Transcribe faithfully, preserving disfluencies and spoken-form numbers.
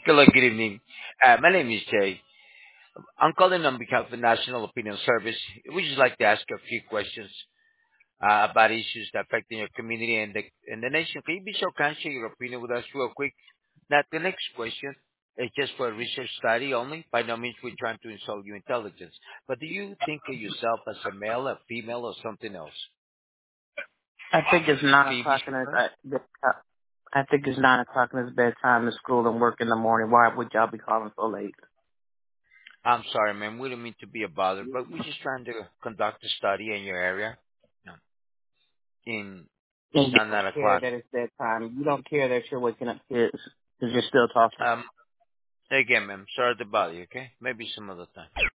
Hello, good evening. Uh, my name is Jay. I'm calling on behalf of the National Opinion Service. We just like to ask a few questions uh, about issues that affecting your community and the and the nation. Can you be so kind to share your opinion with us real quick? Now, the next question is just for a research study only. By no means we're trying to insult your intelligence. But do you think of yourself as a male, a female, or something else? I think it's nine Can you be o'clock so and it's, kind? I, I think it's nine o'clock and it's bedtime to school and work in the morning. Why would y'all be calling so late? I'm sorry, man. We don't mean to be a bother, but we're just trying to conduct a study in your area. No. In It's And you not don't nine care o'clock. that it's bedtime. You don't care that you're waking up kids because you're still talking. Um, again, ma'am, sorry to bother you, okay? Maybe some other time.